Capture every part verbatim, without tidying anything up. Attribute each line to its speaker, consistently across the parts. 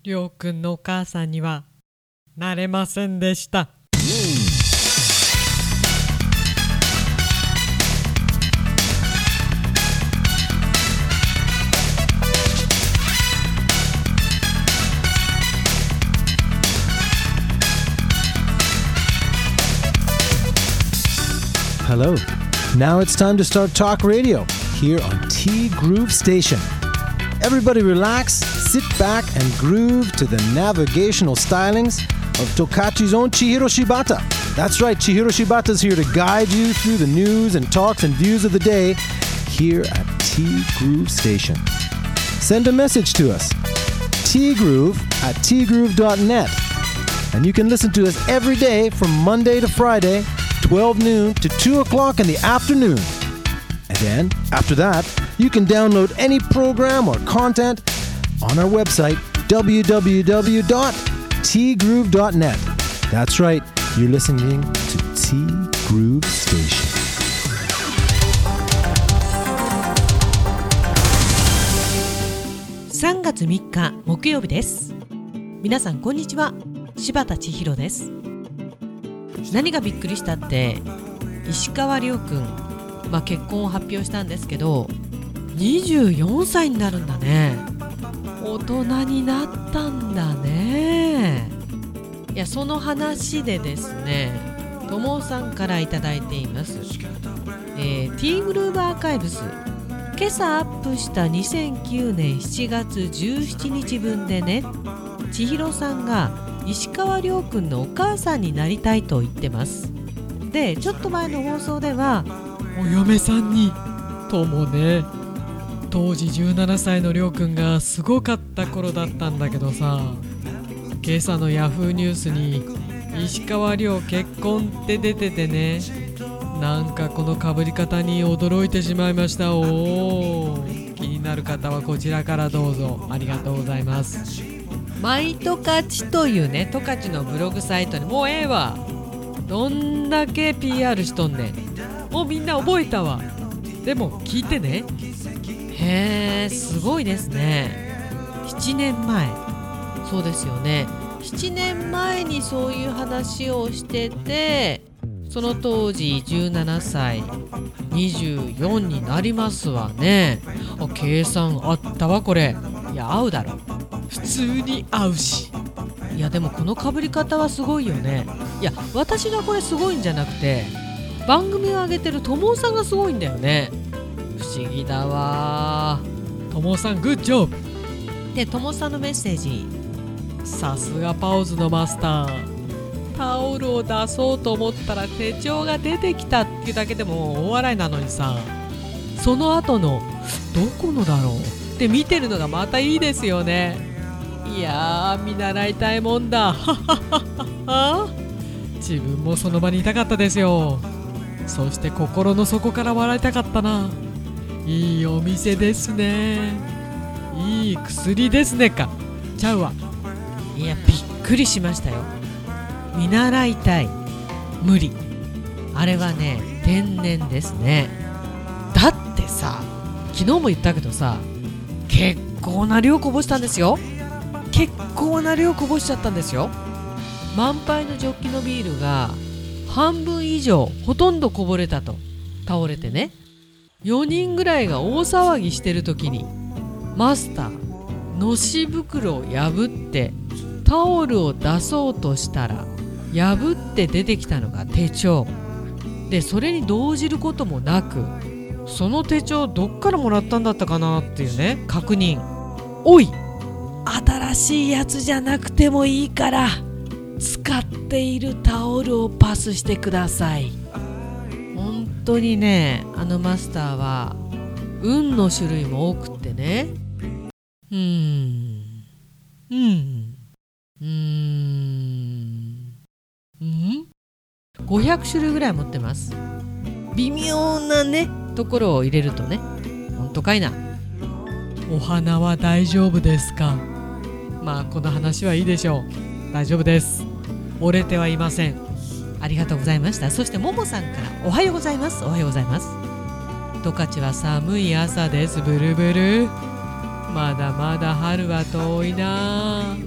Speaker 1: りょうくんのお母さんにはなれませんでした。
Speaker 2: Hello. Now it's time to start Talk Radio here on T Groove Station. Everybody relax, sit back and groove to the navigational stylings of Tokachi's own Chihiro Shibata. That's right, Chihiro Shibata's here to guide you through the news and talks and views of the day here at T Groove Station. Send a message to us, tgroove at tgroove dot net. And you can listen to us every day from Monday to Friday, twelve noon to two o'clock in the afternoon. And then, after that, you can download any program or content on our website, w w w dot t groove dot net. That's right, you're listening to T Groove Station.
Speaker 1: さんがつみっか木曜日です。皆さんこんにちは、柴田千尋です。何がびっくりしたって石川遼くん、まあ、結婚を発表したんですけどにじゅうよんさいになるんだね。大人になったんだね。いや、その話でですね、ともさんからいただいています、えー、T グルーヴアーカイブス、今朝アップしたにせんきゅうねんしちがつじゅうしちにち分でね、千尋さんが石川遼くんのお母さんになりたいと言ってます。で、ちょっと前の放送ではお嫁さんにともね、当時じゅうななさいのりょうくんがすごかった頃だったんだけどさ、今朝のヤフーニュースに石川遼結婚って出ててね、なんかこの被り方に驚いてしまいました。おー、気になる方はこちらからどうぞ。ありがとうございます。マイトカチというね、トカチのブログサイトにもうええわ、どんだけ ピーアール しとんねん。もうみんな覚えたわ。でも聞いてね。へー、すごいですね。ななねんまえ、そうですよね、ななねんまえにそういう話をしてて、その当時じゅうななさい、にじゅうよんになりますわね。あ、計算あったわこれ。いや、合うだろ、普通に合うし。いや、でもこの被り方はすごいよね。いや、私がこれすごいんじゃなくて、番組を上げてるともさんがすごいんだよね。不思議だわ。ともさんグッジョブで、ともさんのメッセージ、さすがパオズのマスター、タオルを出そうと思ったら手帳が出てきたっていうだけでも大笑いなのにさ、その後のどこのだろうって見てるのがまたいいですよね。いやー、見習いたいもんだ。自分もその場にいたかったですよ。そして心の底から笑いたかったな。いいお店ですね、いい薬ですねかちゃうわ。いや、びっくりしましたよ。見習いたい、無理。あれはね、天然ですね。だってさ、昨日も言ったけどさ、結構な量こぼしたんですよ。結構な量こぼしちゃったんですよ。満杯のジョッキのビールが半分以上、ほとんどこぼれたと。倒れてね、よにんぐらいが大騒ぎしてる時に、マスターのし袋を破ってタオルを出そうとしたら、破って出てきたのが手帳で、それに動じることもなく、その手帳どっからもらったんだったかなっていうね、確認。おい、新しいやつじゃなくてもいいから使っているタオルをパスしてください。本当にね、あのマスターは運の種類も多くってね、うーんうーんうーんうんごひゃくしゅるいぐらい持ってます。微妙なねところを入れるとね。本当かいな。お花は大丈夫ですか。まあこの話はいいでしょう。大丈夫です。折れてはいません。ありがとうございました。そしてももさんからおはようございます。おはようございます。十勝は寒い朝です。ブルブル。まだまだ春は遠いな。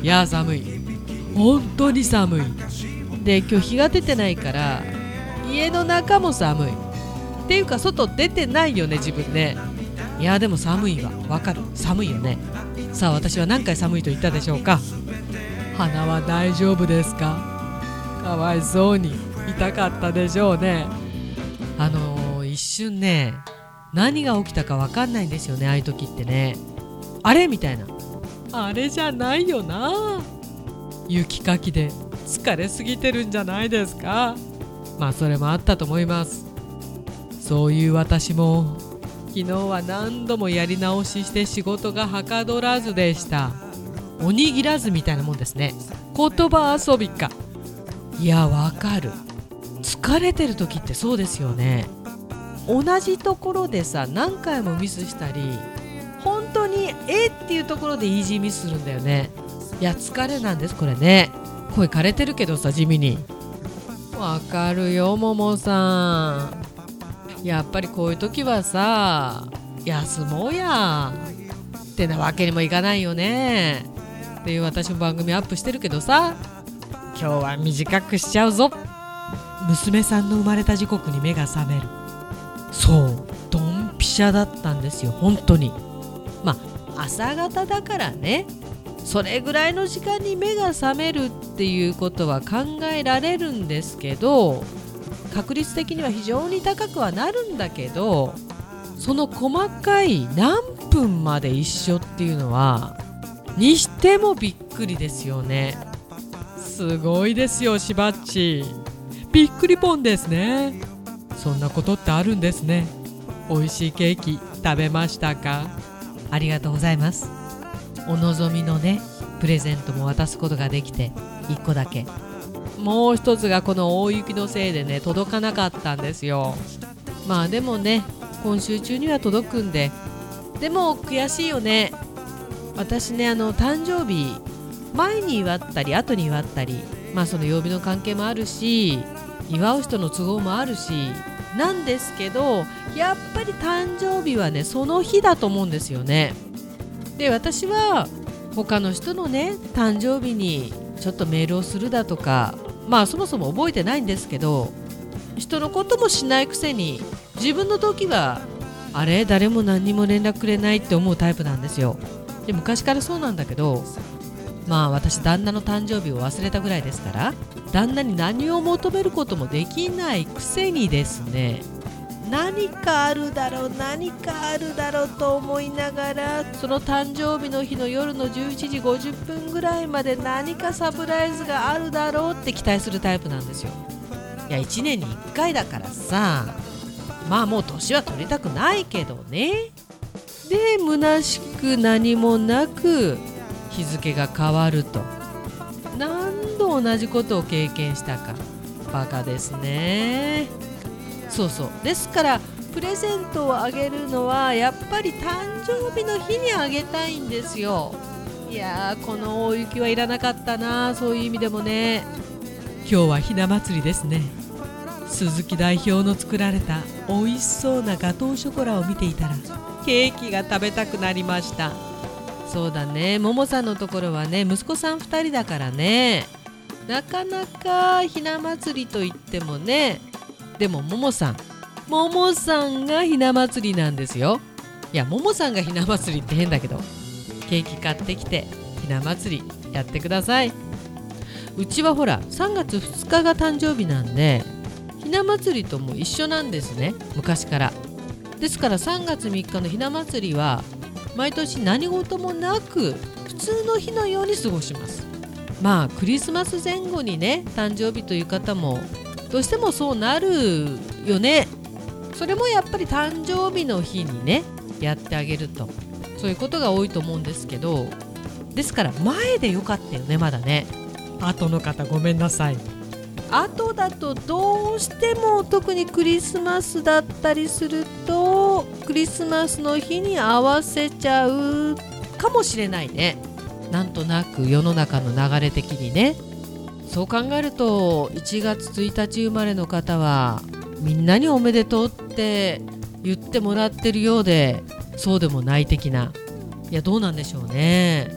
Speaker 1: や寒い、本当に寒い。で今日日が出てないから家の中も寒いっていうか外出てないよね自分ね。いやでも寒いわ、わかる、寒いよね。さあ私は何回寒いと言ったでしょうか。鼻は大丈夫ですか。かわいそうに痛かったでしょうね。あのー、一瞬ね何が起きたかわかんないんですよね、ああいう時ってね。あれみたいな、あれじゃないよな、雪かきで疲れすぎてるんじゃないですか。まあそれもあったと思います。そういう私も昨日は何度もやり直しして仕事がはかどらずでした。おにぎらずみたいなもんですね。言葉遊びか。いやわかる、疲れてる時ってそうですよね。同じところでさ何回もミスしたり、本当にえっていうところでイージーミスするんだよね。いや疲れなんですこれね。声枯れてるけどさ地味に。わかるよももさん。やっぱりこういう時はさ休もうやってなわけにもいかないよねっていう私も番組アップしてるけどさ、今日は短くしちゃうぞ。娘さんの生まれた時刻に目が覚める。そうドンピシャだったんですよ本当に。まあ朝方だからね、それぐらいの時間に目が覚めるっていうことは考えられるんですけど、確率的には非常に高くはなるんだけど、その細かい何分まで一緒っていうのはにしてもびっくりですよね。すごいですよしばっち、びっくりポンですね。そんなことってあるんですね。美味しいケーキ食べましたか。ありがとうございます。お望みのねプレゼントも渡すことができていっこだけ。もう一つがこの大雪のせいでね届かなかったんですよ。まあでもね今週中には届くんで。でも悔しいよね。私ねあの誕生日前に祝ったり後に祝ったり、まあその曜日の関係もあるし祝う人の都合もあるしなんですけど、やっぱり誕生日はねその日だと思うんですよね。で私は他の人のね誕生日にちょっとメールをするだとか、まあそもそも覚えてないんですけど、人のこともしないくせに自分の時はあれ誰も何にも連絡くれないって思うタイプなんですよ。で昔からそうなんだけど、まあ私旦那の誕生日を忘れたぐらいですから、旦那に何を求めることもできないくせにですね、何かあるだろう何かあるだろうと思いながら、その誕生日の日の夜のじゅういちじごじゅっぷんぐらいまで何かサプライズがあるだろうって期待するタイプなんですよ。いやいちねんにいっかいだからさ、まあもう年は取りたくないけどね。で虚しく何もなく日付が変わると、何度同じことを経験したか。バカですね。そうそう、ですからプレゼントをあげるのはやっぱり誕生日の日にあげたいんですよ。いやーこの大雪はいらなかったな、そういう意味でもね。今日はひな祭りですね。鈴木代表の作られた美味しそうなガトーショコラを見ていたらケーキが食べたくなりました。そうだね、ももさんのところはね息子さんふたりだからね、なかなかひな祭りといってもね。でもももさんももさんがひな祭りなんですよ。いやももさんがひな祭りって変だけど、ケーキ買ってきてひな祭りやってください。うちはほらさんがつふつかが誕生日なんでひな祭りとも一緒なんですね、昔から。ですからさんがつみっかのひな祭りは毎年何事もなく普通の日のように過ごします。まあクリスマス前後にね誕生日という方もどうしてもそうなるよね。それもやっぱり誕生日の日にねやってあげると、そういうことが多いと思うんですけど、ですから前でよかったよね。まだね、後の方ごめんなさい。後だとどうしても特にクリスマスだったりするとクリスマスの日に合わせちゃうかもしれないね。なんとなく世の中の流れ的にね。そう考えるといちがつついたち生まれの方はみんなにおめでとうって言ってもらってるようでそうでもない的な。いやどうなんでしょうね。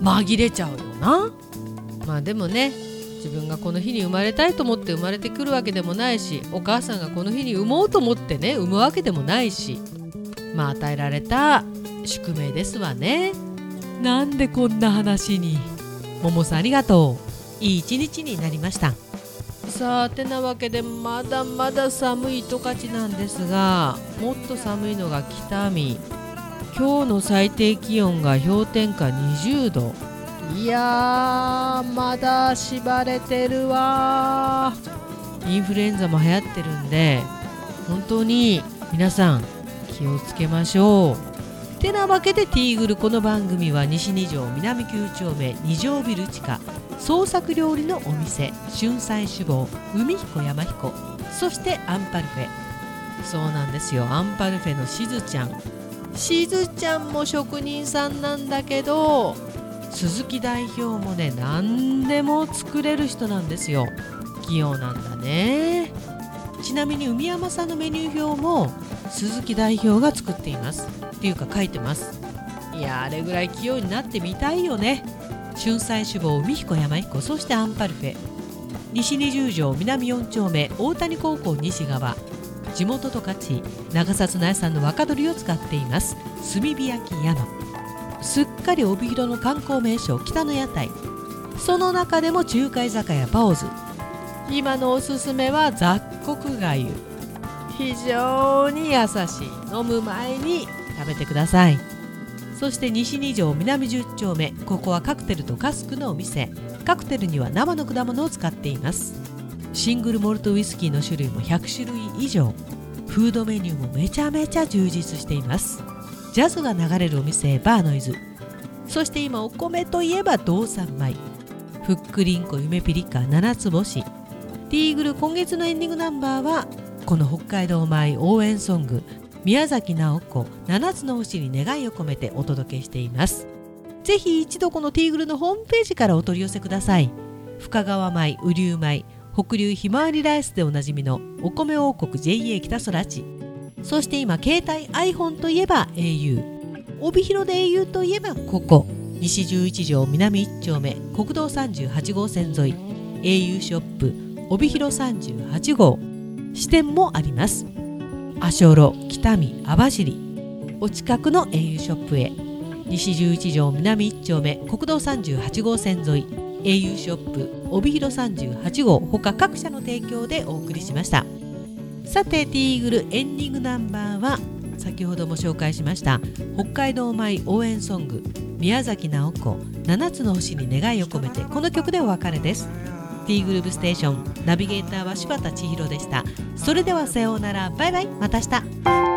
Speaker 1: 紛れちゃうよな。まあでもね、自分がこの日に生まれたいと思って生まれてくるわけでもないし、お母さんがこの日に産もうと思ってね産むわけでもないし、まあ与えられた宿命ですわね。なんでこんな話に。ももさんありがとう。いい一日になりました。さあてなわけで、まだまだ寒い十勝なんですが、もっと寒いのが北見。今日の最低気温が氷点下にじゅうど。いやーまだ縛れてるわ。インフルエンザも流行ってるんで、本当に皆さん気をつけましょう。てなわけでティーグル、この番組は西に条南きゅう丁目に条ビル地下創作料理のお店春菜志望海彦山彦、そしてアンパルフェ。そうなんですよ、アンパルフェのしずちゃん。しずちゃんも職人さんなんだけど、鈴木代表もね何でも作れる人なんですよ。器用なんだね。ちなみに海山さんのメニュー表も鈴木代表が作っていますっていうか書いてます。いやあれぐらい器用になってみたいよね。春菜志望海彦山彦、そしてアンパルフェ。西に十条南よん丁目大谷高校西側、地元十勝長札苗さんの若鶏を使っています炭火焼き山。すっかり帯広の観光名所北の屋台、その中でも中華居酒屋パオズ。今のおすすめは雑穀がゆ。非常に優しい。飲む前に食べてください。そして西に条南じゅう丁目、ここはカクテルとカスクのお店。カクテルには生の果物を使っています。シングルモルトウイスキーの種類もひゃく種類以上。フードメニューもめちゃめちゃ充実しています。ジャズが流れるお店バーノイズ。そして今お米といえば道産米、ふっくりんこ夢ピリカ七つ星。ティーグル、今月のエンディングナンバーはこの北海道米応援ソング宮崎直子七つの星に願いを込めてお届けしています。ぜひ一度このティーグルのホームページからお取り寄せください。深川米、雨竜米、北流ひまわりライスでおなじみのお米王国 ジェイエー 北空地。そして今携帯 iPhone といえば エーユー、 帯広で エーユー といえばここ西じゅういち条南いち丁目国道さんじゅうはち号線沿い エーユー ショップ帯広さんじゅうはち号、支店もあります。足寄北見網走、お近くの エーユー ショップへ。西じゅういち条南いち丁目国道さんじゅうはち号線沿い エーユー ショップ帯広さんじゅうはち号、他各社の提供でお送りしました。さてティーグルエンディングナンバーは先ほども紹介しました北海道米応援ソング宮崎直子七つの星に願いを込めて、この曲でお別れです。ティーグルーブステーションナビゲーターは柴田千尋でした。それではさようなら、バイバイ、また明日。